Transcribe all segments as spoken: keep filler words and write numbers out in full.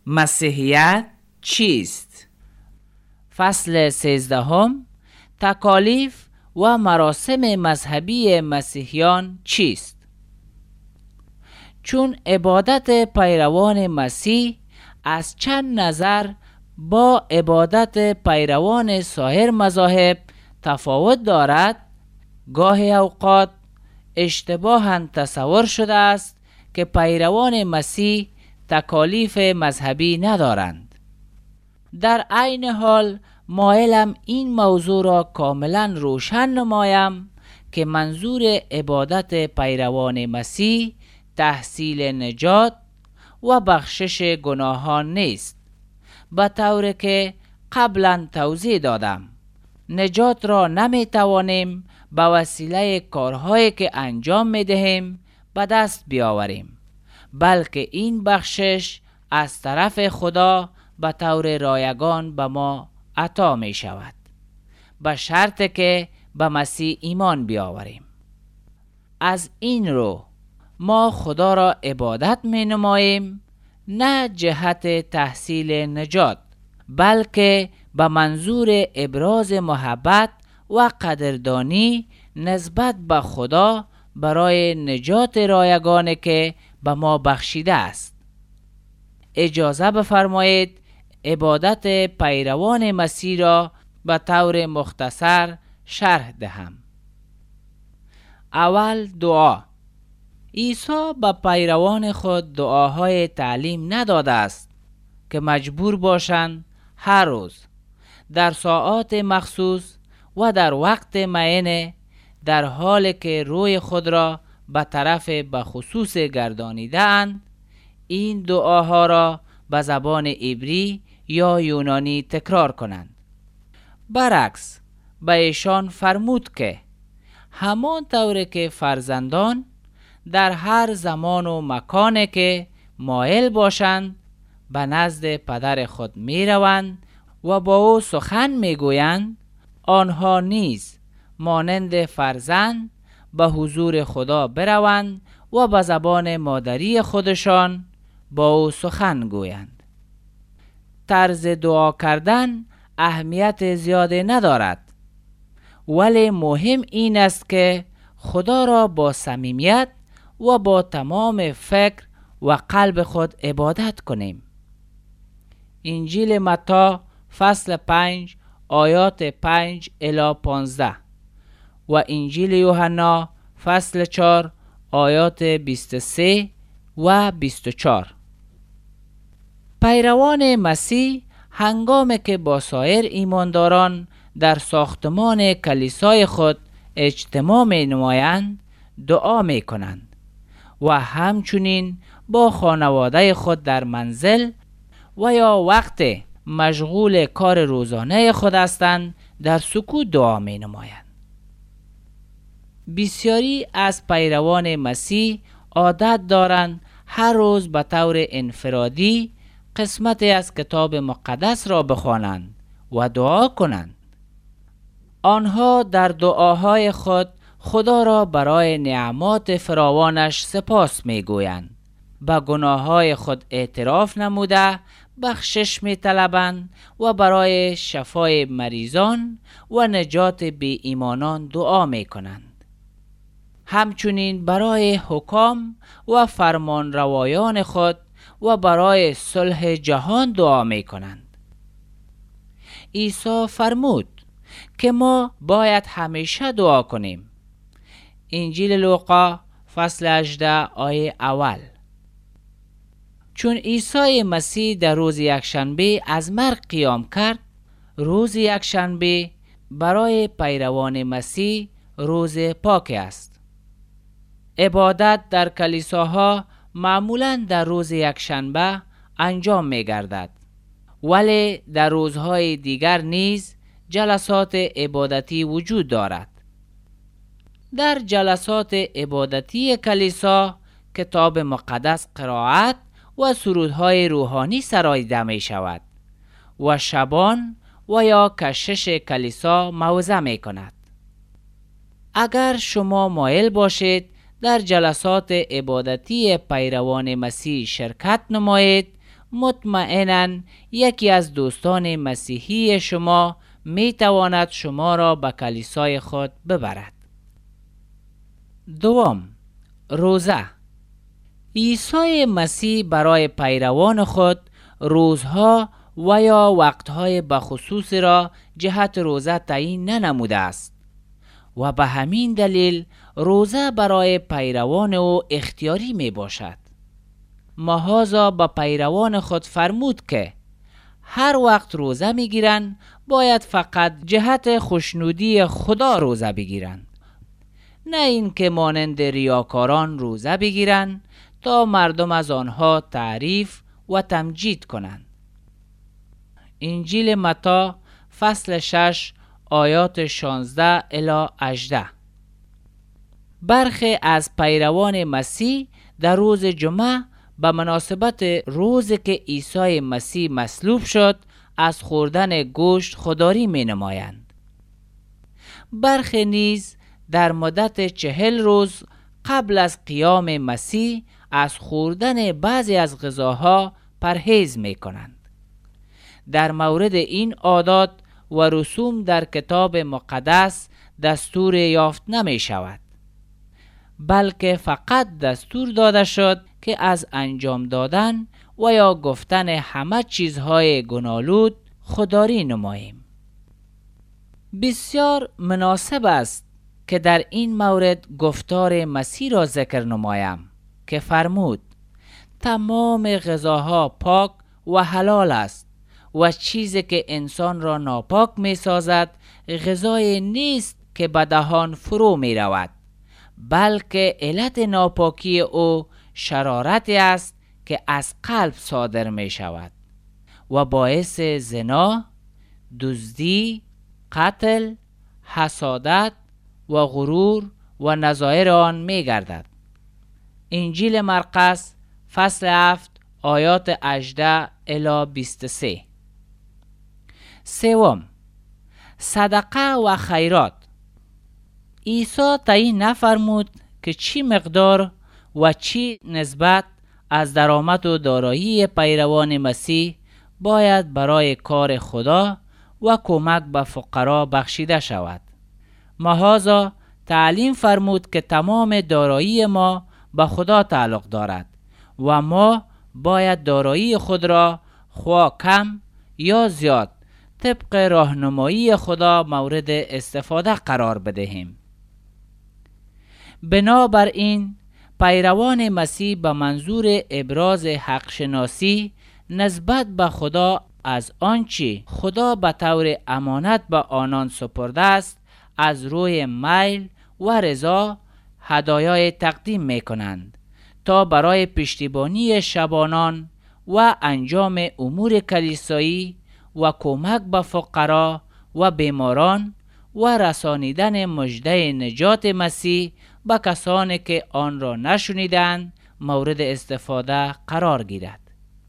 مسیحیت چیست؟ فصل سیزدهم، تکالیف و مراسم مذهبی مسیحیان چیست؟ چون عبادت پیروان مسیح از چند نظر با عبادت پیروان سایر مذاهب تفاوت دارد، گاهی اوقات اشتباهاً تصور شده است که پیروان مسیح تکالیف مذهبی ندارند. در عین حال مایلم این موضوع را کاملا روشن نمایم که منظور عبادت پیروان مسیح تحصیل نجات و بخشش گناهان نیست. به طوری که قبلا توضیح دادم، نجات را نمی توانیم به وسیله کارهایی که انجام می دهیم به دست بیاوریم، بلکه این بخشش از طرف خدا به طور رایگان به ما عطا می شود، به شرط که به مسیح ایمان بیاوریم. از این رو ما خدا را عبادت می نماییم، نه جهت تحصیل نجات، بلکه به منظور ابراز محبت و قدردانی نسبت به خدا برای نجات رایگانه که به ما بخشیده است. اجازه بفرمایید عبادت پیروان مسیح را به طور مختصر شرح دهم. اول دعا. عیسی به پیروان خود دعاهای تعلیم نداده است که مجبور باشند هر روز در ساعات مخصوص و در وقت معین در حالی که روی خود را به طرف به خصوص گردانیده اند این دعاها را به زبان عبری یا یونانی تکرار کنند. برعکس به ایشان فرمود که همان طور که فرزندان در هر زمان و مکانی که مایل باشند به نزد پدر خود می روند و با او سخن می گویند، آنها نیز مانند فرزند به حضور خدا بروند و به زبان مادری خودشان با او سخن گویند. طرز دعا کردن اهمیت زیادی ندارد، ولی مهم این است که خدا را با صمیمیت و با تمام فکر و قلب خود عبادت کنیم. انجیل متی فصل پنج آیات پنج الی پانزده و انجیل یوحنا فصل چهار آیات بیست و سه و بیست و چهار. پیروان مسیح هنگامی که با سایر ایمانداران در ساختمان کلیسای خود اجتماع می نمایند دعا می کنند و همچنین با خانواده خود در منزل و یا وقت مشغول کار روزانه خود هستند در سکوت دعا می نمایند. بسیاری از پیروان مسیح عادت دارند هر روز به طور انفرادی قسمتی از کتاب مقدس را بخوانند و دعا کنند. آنها در دعاهای خود خدا را برای نعمات فراوانش سپاس می گویند، به گناههای خود اعتراف نموده بخشش می طلبند و برای شفای مریضان و نجات بی ایمانان دعا می کنند. همچنین برای حکام و فرمان روایان خود و برای صلح جهان دعا می کنند. عیسی فرمود که ما باید همیشه دعا کنیم. انجیل لوقا فصل هجده آیه اول. چون عیسی مسیح در روز یکشنبه از مرگ قیام کرد، روز یکشنبه برای پیروان مسیح روز پاک است. عبادت در کلیساها معمولاً در روز یکشنبه انجام می گردد، ولی در روزهای دیگر نیز جلسات عبادتی وجود دارد. در جلسات عبادتی کلیسا کتاب مقدس قرائت و سرودهای روحانی سراییده می شود و شبان و یا کشش کلیسا موعظه می کند. اگر شما مایل باشید در جلسات عبادتی پیروان مسیح شرکت نمایید مطمئناً یکی از دوستان مسیحی شما می تواند شما را به کلیسای خود ببرد. دوم، روزه. عیسی مسیح برای پیروان خود روزها و یا وقتهای بخصوص را جهت روزه تعیین ننموده است و به همین دلیل روزه برای پیروان او اختیاری می باشد. مهازا به پیروان خود فرمود که هر وقت روزه می گیرند باید فقط جهت خوشنودی خدا روزه بگیرند، نه این که مانند ریاکاران روزه بگیرند تا مردم از آنها تعریف و تمجید کنند. انجیل متی فصل شش آیات شانزده الی هجده. برخی از پیروان مسیح در روز جمعه به مناسبت روزی که عیسی مسیح مصلوب شد از خوردن گوشت خودداری می نمایند. برخی نیز در مدت چهل روز قبل از قیام مسیح از خوردن بعضی از غذاها پرهیز می کنند. در مورد این عادات و رسوم در کتاب مقدس دستور یافت نمی شود، بلکه فقط دستور داده شد که از انجام دادن و یا گفتن همه چیزهای گناه‌آلود خودداری نماییم. بسیار مناسب است که در این مورد گفتار مسیح را ذکر نمایم که فرمود تمام غذاها پاک و حلال است و چیزی که انسان را ناپاک می سازد غذای نیست که به دهان فرو می رود، بلکه علت ناپاکی او شرارتی است که از قلب صادر می شود و باعث زنا، دزدی، قتل، حسادت و غرور و نظایر آن می گردد. انجیل مرقس فصل هفت آیات هجده الی بیست و سه. سوم، صدقه و خیرات. عیسی تعیین نفرمود که چی مقدار و چی نسبت از درآمد و دارایی پیروان مسیح باید برای کار خدا و کمک به فقرا بخشیده شود. لذا تعلیم فرمود که تمام دارایی ما به خدا تعلق دارد و ما باید دارایی خود را خواه کم یا زیاد طبق راهنمایی خدا مورد استفاده قرار بدهیم. بنابراین پیروان مسیح به منظور ابراز حق شناسی نسبت به خدا از آنچه خدا به طور امانت به آنان سپرده است از روی میل و رضا هدایای تقدیم می کنند تا برای پشتیبانی شبانان و انجام امور کلیسایی و کمک به فقرا و بیماران و رسانیدن مژده نجات مسیح به کسانی که آن را نشنیدند مورد استفاده قرار گیرد.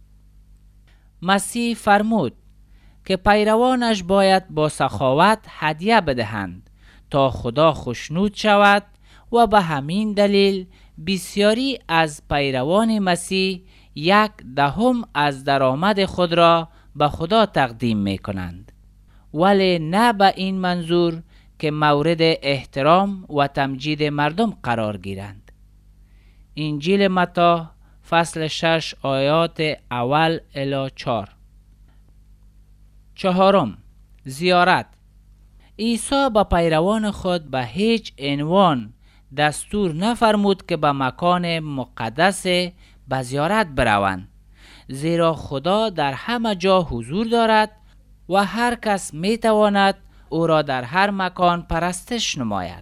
مسیح فرمود که پیروانش باید با سخاوت هدیه بدهند تا خدا خوشنود شود و به همین دلیل بسیاری از پیروان مسیح یک دهم از درآمد خود را به خدا تقدیم می کنند، ولی نه به این منظور که مورد احترام و تمجید مردم قرار گیرند. انجیل متی فصل شش آیات اول الی چهار. چهارم، زیارت. عیسی با پیروان خود به هیچ عنوان دستور نفرمود که به مکان مقدس به زیارت بروند، زیرا خدا در همه جا حضور دارد و هر کس می تواند او را در هر مکان پرستش نماید.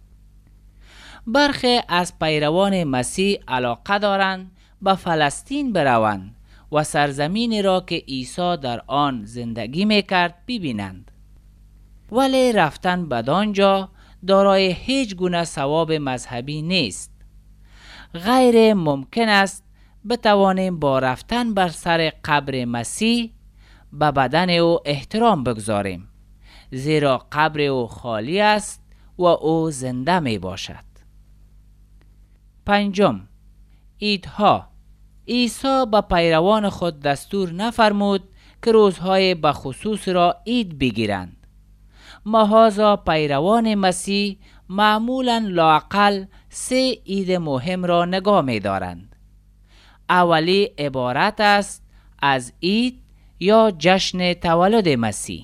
برخی از پیروان مسیح علاقه دارند به فلسطین بروند و سرزمینی را که عیسی در آن زندگی می کرد ببینند، ولی رفتن بدانجا دارای هیچ گونه ثواب مذهبی نیست. غیر ممکن است بتوانیم با رفتن بر سر قبر مسیح به بدن او احترام بگذاریم، زیرا قبر او خالی است و او زنده می باشد. پنجم، عیدها. عیسی به پیروان خود دستور نفرمود که روزهای بخصوص را عید بگیرند. محاذا پیروان مسیح معمولاً لااقل سه عید مهم را نگاه می دارند. اولی عبارت است از عید یا جشن تولد مسیح.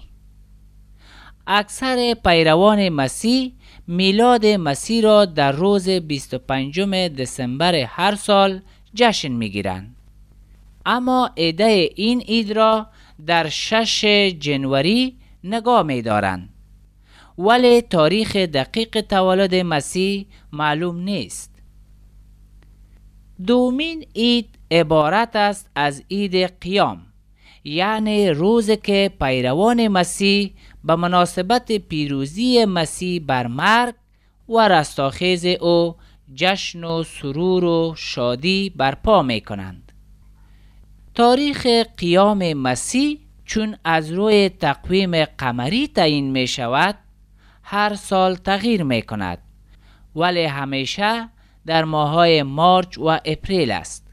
اکثر پیروان مسیح میلاد مسیح را در روز بیست و پنجم دسامبر هر سال جشن میگیرند. اما عده این عید را در شش جنوری نگاه می‌دارند. ولی تاریخ دقیق تولد مسیح معلوم نیست. دومین عید عبارت است از عید قیام، یعنی روزی که پیروان مسیح به مناسبت پیروزی مسیح بر مرگ و رستاخیز او جشن و سرور و شادی برپا می کنند. تاریخ قیام مسیح چون از روی تقویم قمری تعیین می شود هر سال تغییر می کند، ولی همیشه در ماه‌های مارچ و اپریل است.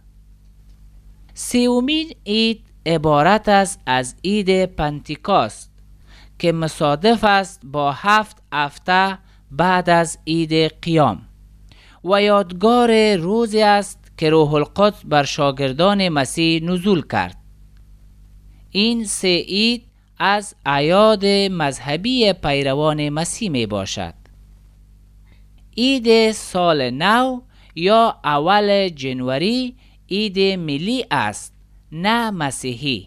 سومین عید عبارت است از عید پنتیکاست که مصادف است با هفت هفته بعد از عید قیام و یادگار روزی است که روح القدس بر شاگردان مسیح نزول کرد. این سه عید از اعیاد مذهبی پیروان مسیح می باشد. عید سال نو یا اول جنوری عید ملی است، نه مسیحی.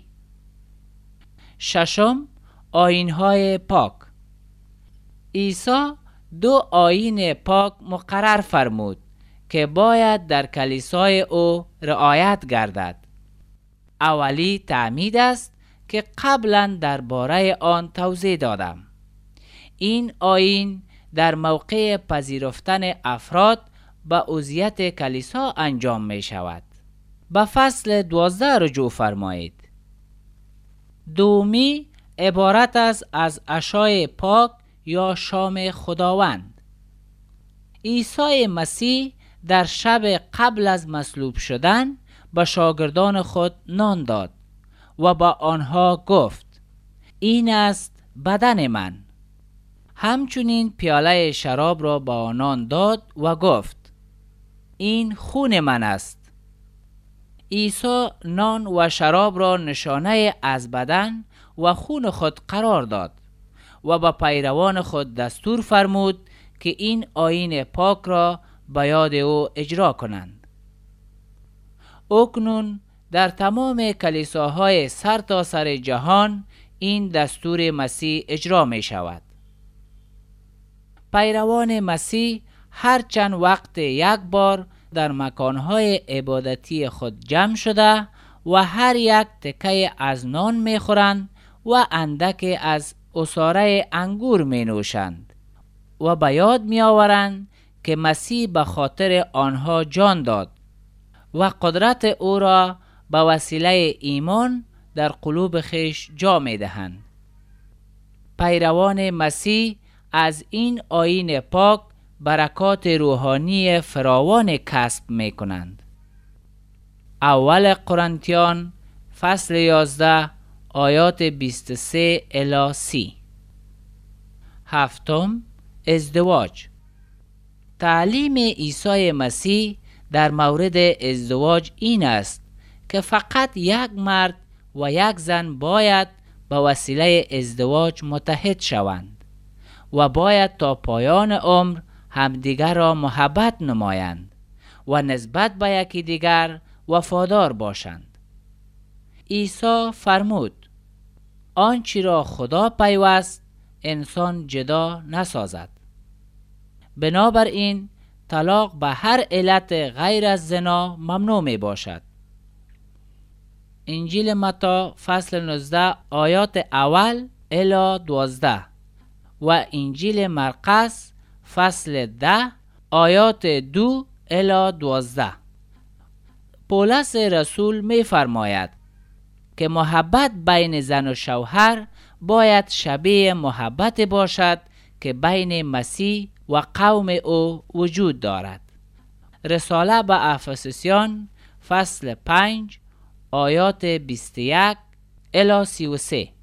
ششم، آیین‌های پاک. عیسی دو آیین پاک مقرر فرمود که باید در کلیسای او رعایت گردد. اولی تعمید است که قبلا درباره آن توضیح دادم. این آیین در موقع پذیرفتن افراد به عضویت کلیسا انجام می شود. به فصل دوازده رجوع فرمایید. دومی عبارت است از عشای پاک یا شام خداوند. عیسی مسیح در شب قبل از مصلوب شدن به شاگردان خود نان داد و با آنها گفت: این است بدن من. همچنین پیاله شراب را با آنان داد و گفت: این خون من است. عیسی نان و شراب را نشانه از بدن و خون خود قرار داد و به پیروان خود دستور فرمود که این آیین پاک را به یاد او اجرا کنند. اکنون در تمام کلیساهای سر تا سر جهان این دستور مسیح اجرا می شود. پیروان مسیح هر چند وقت یک بار در مکانهای عبادتی خود جمع شده و هر یک تکه از نان می خورند و اندک از عصاره انگور می نوشند و به یاد می آورند که مسیح به خاطر آنها جان داد و قدرت او را به وسیله ایمان در قلوب خیش جا می دهند. پیروان مسیح از این آیین پاک برکات روحانی فراوان کسب می کنند. اول قرنتیان فصل یازده آیات بیست و سه الی سی. هفتم، ازدواج. تعلیم عیسی مسیح در مورد ازدواج این است که فقط یک مرد و یک زن باید به وسیله ازدواج متحد شوند و باید تا پایان عمر همدیگر را محبت نمایند و نسبت به یکی دیگر وفادار باشند. عیسی فرمود: آنچه را خدا پیوست انسان جدا نسازد. بنابراین طلاق به هر علت غیر از زنا ممنوع می باشد. انجیل متی فصل نوزده آیات اول الی دوازده و انجیل مرقس فصل ده آیات دو الی دوازده. پولس رسول می فرماید که محبت بین زن و شوهر باید شبیه محبت باشد که بین مسیح و قوم او وجود دارد. رساله به افسوسیان فصل پنج آیات بیست و یک الی سی و سه.